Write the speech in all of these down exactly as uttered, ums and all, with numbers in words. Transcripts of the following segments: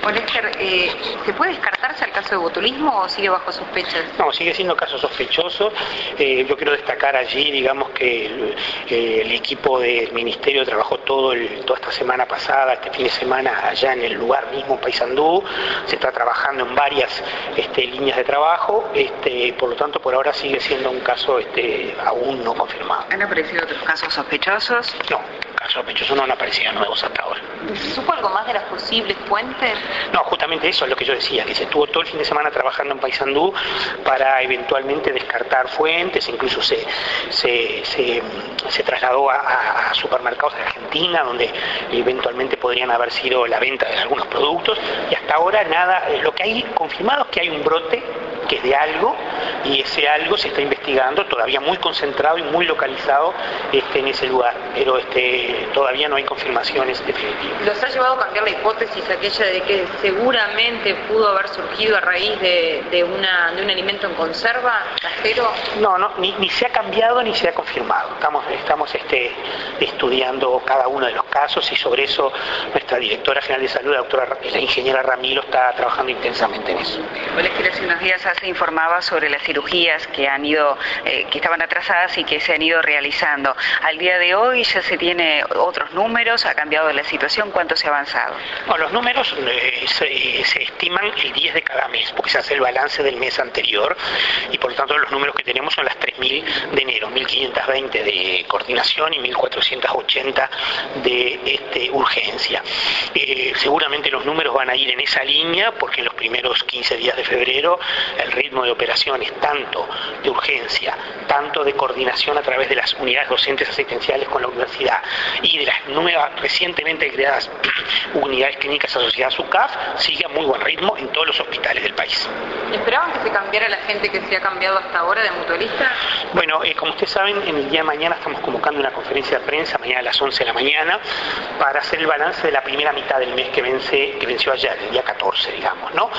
Olesker, eh, ¿se puede descartarse el caso de botulismo o sigue bajo sospecha? No, sigue siendo caso sospechoso. Eh, yo quiero destacar allí, digamos, que el, eh, el equipo del Ministerio trabajó todo el, toda esta semana pasada, este fin de semana, allá en el lugar mismo, Paysandú. Se está trabajando en varias este, líneas de trabajo, este, por lo tanto, por ahora sigue siendo un caso este, aún no confirmado. ¿Han aparecido otros casos sospechosos? No, casos sospechosos no han aparecido nuevos hasta ahora. ¿Se supo algo más de las posibles fuentes? No, justamente eso es lo que yo decía, que se estuvo todo el fin de semana trabajando en Paysandú para eventualmente descartar fuentes, incluso se, se, se, se trasladó a, a supermercados de Argentina, donde eventualmente podrían haber sido la venta de algunos productos, y hasta ahora nada. Lo que hay confirmado es que hay un brote que es de algo, y ese algo se está investigando, todavía muy concentrado y muy localizado este, en ese lugar, pero este, todavía no hay confirmaciones definitivas. ¿Los ha llevado a cambiar la hipótesis aquella de que seguramente pudo haber surgido a raíz de, de, una, de un alimento en conserva casero? No, no, ni, ni se ha cambiado ni se ha confirmado. Estamos, estamos este, estudiando cada uno de los casos, y sobre eso nuestra directora general de salud, la doctora, la ingeniera Ramiro, está trabajando intensamente en eso. Olesker, hace unos días se informaba sobre las cirugías que han ido, eh, que estaban atrasadas y que se han ido realizando. Al día de hoy ya se tiene otros números, ha cambiado la situación, ¿cuánto se ha avanzado? Bueno, los números eh, se, se estiman el diez de cada mes, porque se hace el balance del mes anterior, y por lo tanto los números que tenemos son las tres mil de enero, mil quinientos veinte de coordinación y mil cuatrocientos ochenta de este, urgencia. Eh, seguramente los números van a ir en esa línea, porque en los primeros quince días de febrero el ritmo de operaciones, tanto de urgencia, tanto de coordinación a través de las unidades docentes asistenciales con la universidad y de las nuevas, recientemente creadas unidades clínicas asociadas a U C A F, sigue a muy buen ritmo en todos los hospitales del país. ¿Esperaban que se cambiara la gente que se ha cambiado hasta ahora de mutualista? Bueno, eh, como ustedes saben, en el día de mañana estamos convocando una conferencia de prensa, mañana a las once de la mañana, para hacer el balance de la primera mitad del mes que vence, que venció ayer, el día catorce, digamos, ¿no?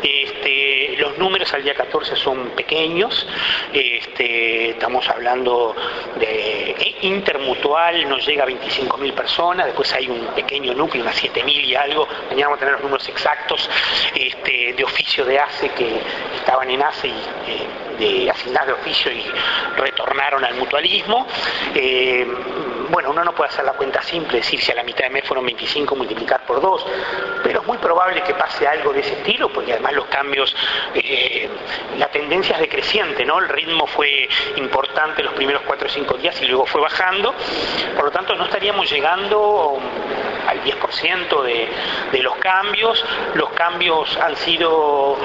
Este, los números al día catorce son pequeños, este, estamos hablando de eh, intermutual, nos llega a veinticinco mil personas, después hay un pequeño núcleo, unas siete mil y algo, mañana vamos a tener los números exactos este, de oficio de A C E que estaban en A C E y eh, de asignar de oficio y retornaron al mutualismo. Eh, bueno, uno no puede hacer la cuenta simple, decir si a la mitad de mes fueron veinticinco, multiplicar por dos, pero es muy probable que pase algo de ese estilo, porque además los cambios, eh, la tendencia es decreciente, ¿no? El ritmo fue importante los primeros cuatro o cinco días y luego fue bajando, por lo tanto no estaríamos llegando al diez por ciento de, de los cambios. Los cambios han sido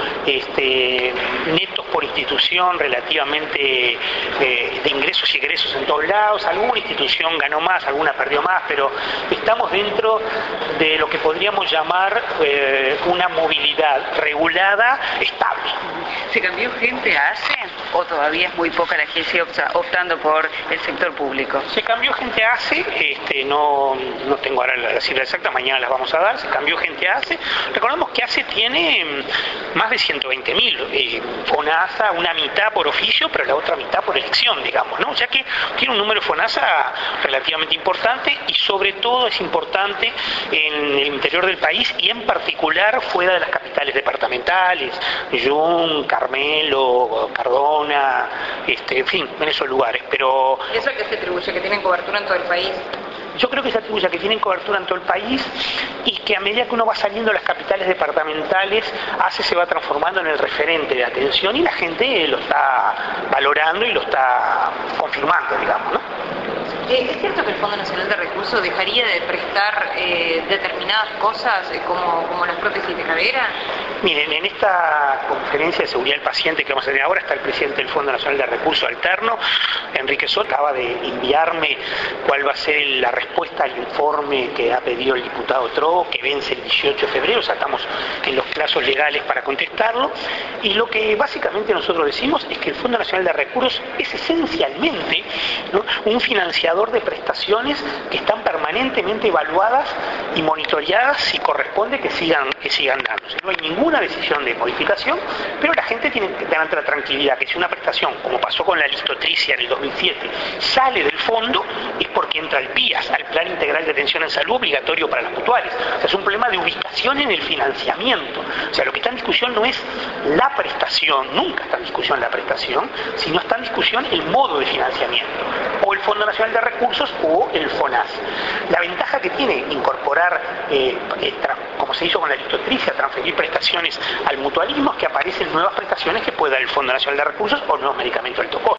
este, netos por institución, relativamente eh, de ingresos y egresos en todos lados. Alguna institución ganó más, alguna perdió más, pero estamos dentro de lo que podríamos llamar eh, una movilidad regulada, estable. ¿Se cambió gente a A C E o todavía es muy poca la que sigue optando por el sector público? Se cambió gente a A C E, este, no, no tengo ahora la cifra exacta, mañana las vamos a dar. Se cambió gente a A C E. Recordemos que A C E tiene más de ciento veinte mil, eh, FONASA una mitad por oficio, pero la otra mitad por elección, digamos, ¿no? O sea que tiene un número de FONASA relativamente importante, y sobre todo es importante en el interior del país y en particular fuera de las capitales departamentales, Jun, Carmelo, Cardona, este, en fin, en esos lugares. Pero ¿y eso a qué se atribuye? ¿Que tienen cobertura en todo el país? Yo creo que se atribuye a que tienen cobertura en todo el país, y que a medida que uno va saliendo de las capitales departamentales, A C E se va transformando en el referente de atención, y la gente lo está valorando y lo está confirmando, digamos, ¿no? ¿Es cierto que el Fondo Nacional de Recursos dejaría de prestar eh, determinadas cosas eh, como, como las prótesis de cadera? Miren, en esta conferencia de seguridad del paciente que vamos a tener ahora está el presidente del Fondo Nacional de Recursos Alterno, Enrique Soto. Acaba de enviarme cuál va a ser la respuesta al informe que ha pedido el diputado Trovo, que vence el dieciocho de febrero, o sea, estamos en los plazos legales para contestarlo, y lo que básicamente nosotros decimos es que el Fondo Nacional de Recursos es esencialmente, ¿no?, un financiador de prestaciones que están permanentemente evaluadas y monitoreadas si corresponde que sigan, que sigan dándose. No hay ninguna decisión de modificación, pero la gente tiene que tener la tranquilidad que si una prestación, como pasó con la listotricia en el dos mil siete, sale del fondo es porque entra al P I A S, al Plan Integral de Atención en Salud obligatorio para las mutuales. O sea, es un problema de ubicación en el financiamiento. O sea, lo que está en discusión no es la prestación, nunca está en discusión la prestación, sino está en discusión el modo de financiamiento, o el Fondo Nacional de Recursos o el FONAS. La ventaja que tiene incorporar, eh, eh, como se hizo con la listotricia, transferir prestaciones al mutualismo, es que aparecen nuevas prestaciones que puede dar el Fondo Nacional de Recursos o nuevos medicamentos de alto costo.